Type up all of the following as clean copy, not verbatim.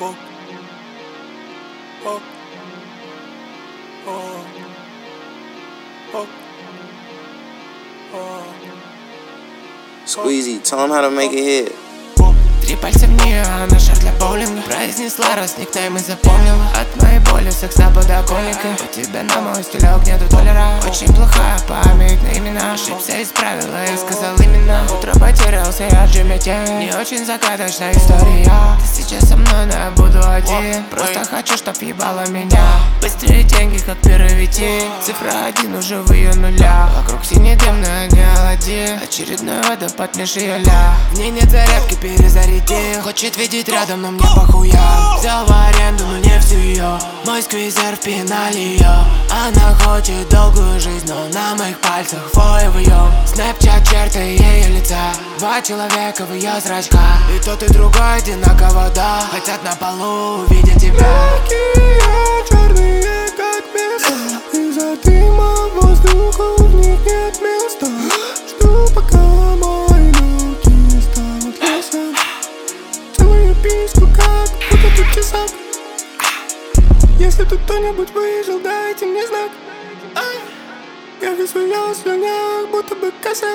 Squeezy, tell him how to make it hit. 3 пальца в нее, она шар для боулинга. Произнесла, раз никнейм и запомнила. От моей боли секс на подоконнике. У тебя на мой стилек нету толера. Очень плохая память на имена. Ошибся, исправила и сказал именно. Утро потерялся, я Джимми Тень. Не очень загадочная история. Ты сейчас со мной, но я буду один. Просто хочу, чтоб ебала меня. Быстрее деньги, как пировити. Цифра 1 уже в ее нулях. Вокруг синий дым, но я не Аладдин. Очередной водопад меж ее ля. В ней нет зарядки, перезарядил. Хочет видеть рядом, но мне похуя. Взял в аренду, но не всю ее. Мой сквизер в пенале ее. Она хочет долгую жизнь, но на моих пальцах фой вьем. Снэпчат черты ее лица. 2 человека в ее зрачках. И тот и другой одинаково, да. Хотят на полу увидеть тебя. Такие черные, как песок. Из-за дыма воздуха в них нет места. Жду, пока мои руки станут лесом. Целую письку, как будто тут часок. Если тут кто-нибудь выжил, дайте мне знак. Я весь в ее слюнях, будто бы косяк.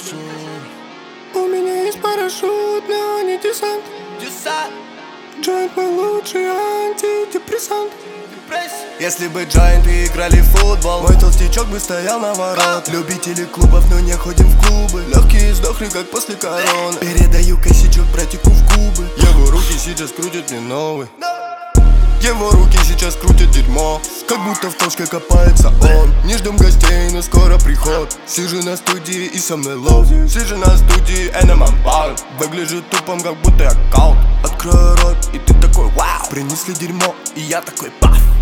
У меня есть парашют, но не десант. Джойнт мой лучший антидепрессант. Если бы джойнты играли в футбол, мой толстячок бы стоял на ворот. Любители клубов, но не ходим в клубы. Легкие сдохли, как после короны. Передаю косячок братику в губы. Его руки сейчас крутят мне новый. Его руки сейчас крутят дерьмо, как будто в точке копается он. Не ждем гостей, но скоро приход. Сижу на студии и со мной лов. Сижу на студии, Энеман Пар. Выгляжу тупом, как будто я каут. Открою рот, и ты такой вау. Принесли дерьмо, и я такой паф.